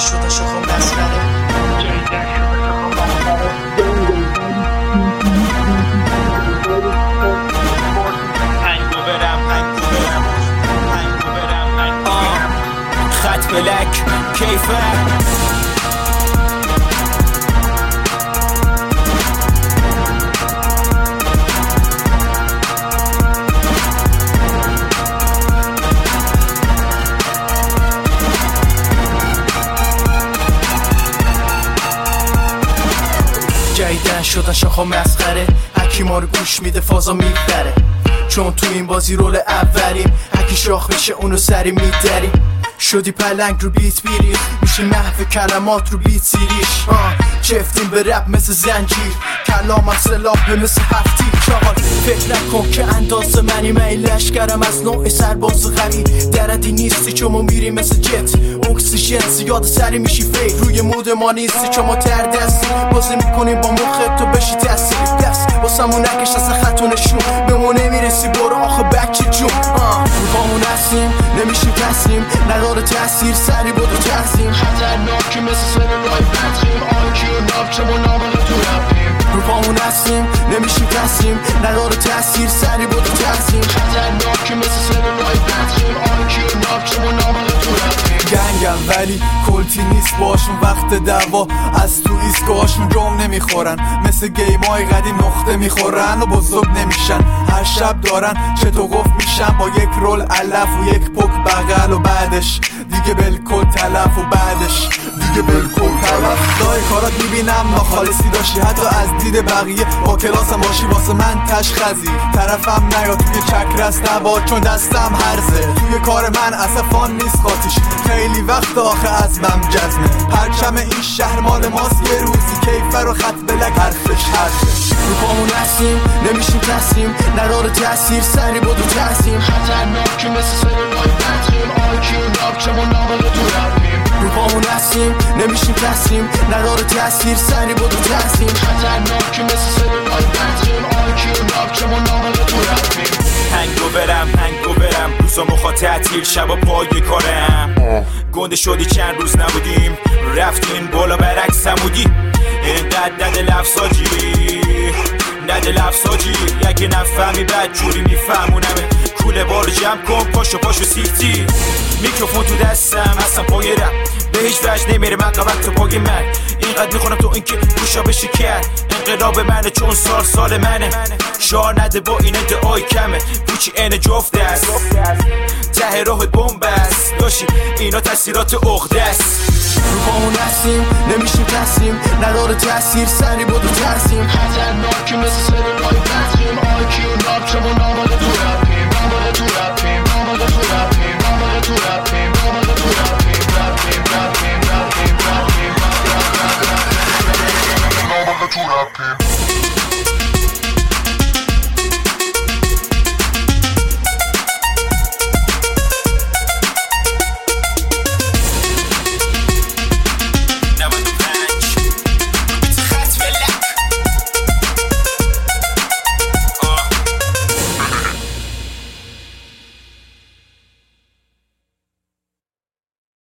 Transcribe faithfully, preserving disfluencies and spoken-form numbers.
شده شخم مسخره جدیدن شده شخم مسخره هنگو برم هنگو برم هنگو برم هنگو برم خط بلک کیفر جدیدن شدن شاخا مسخره هکی ما رو گوش میده فازا میبره چون تو این بازی رول اولیم هکی شاخ بشه اونو سری میدریم شدی پلنگ رو بیت بیریز میشه محو کلمات رو بیت سیریش چفتیم به رب مثل زنجیر کلامم سلاحه مثل هفتی چاقال فکر نکن که انداز منی من لشکرم از نوع سرباز قوی دردی نیستی چون ما میریم مثل جت اکسیژن زیاد سری میشی فیل روی مود ما نیستی چون ما تر دستی بازی میکنیم با مخت تو بشی تحصیل دست واسمون نکش از خطونشون به ما نمیرسی برو آخه بچه جون رو پامون هستیم نمیشیم تسلیم نداره تاثیر سری بودو تحصیم خطرناکی مثل سر رای بدخیم آیکیو ناب چه ما نابغه تو رفیم رو پامون هستیم نمیشیم تسلیم نداره تاثیر سری بودو تحصیم خطرناکی مثل سر رای بدخیم آیکیو ناب چه ما نابغه تو رفیم گنگم ولی کلتی نیست باشون وقت دعوا از تو ایستگاهاشون جام نمیخورن مثل گیمای قدیم نقطه میخورن و بزرگ نمیشن هر شب دارن چطور گفت میشن با یک رول علف و یک پک بغل و بعدش دیگه بالکل تلف و بعدش دیگه بالکل تلف دای کارات میبینم ناخالصی داشتی حتی از دید بقیه با کلاسم باشی واسه من تشخصی طرفم نیا توی چکرس نباد چون دستم هرزه توی کار من اصلا فان نیست خاطیش خیلی وقت آخه عزمم جزمه پرچم این شهر مال ماست یه روزی کیفر و خط بلک حرفش حرفه رو پامون هستیم نمیشیم تسلیم نداره تاثیر سری بودو تحصیم خطرناکی مثل سر رای بدخیم آیکیو ناب چه ما نابغه تو رفیم رو پامون هستیم نمیشیم تسلیم نداره تاثیر سری بودو تحصیم خطرناکی مثل سر رای بدخیم آیکیو ناب چه ما نابغه تو رفیم هنگو برم هنگو برم روزا مخواه تعطیل شبا پای کارم گنده شدی چند روز نبودیم رفتیم بالا برعکس سمودی اینقدر نده لفظاجی نده لفظاجی یکی نفهمی بد جوری میفهمونمه کوله بارو جمع کن پاشو پاشو سیختی میکروفون تو دستم اصلا پای رم به هیچ وجه نمیره من قبل تو پای من اینقدر میخونم تو اینکه گوشا بشی کرد انقلاب منه چون سال سال منه شعار نده با این ادعای کمه پوچی اینه جفت است ته راهت بمب است داشی اینا تاثیرات عقده است رو پامون هستیم نمیشیم تسلیم نداره تاثیر سری بودو تحصیم خطرناکی مثل سر رای بدخیم آیکیو ناب چه ما نابغه تو رفیم نابغه تو رفیم نابغه تو رفیم نابغه تو رفیم نابغه تو رفیم رفیم رفیم رفیم رفیم نابغه تو رفیم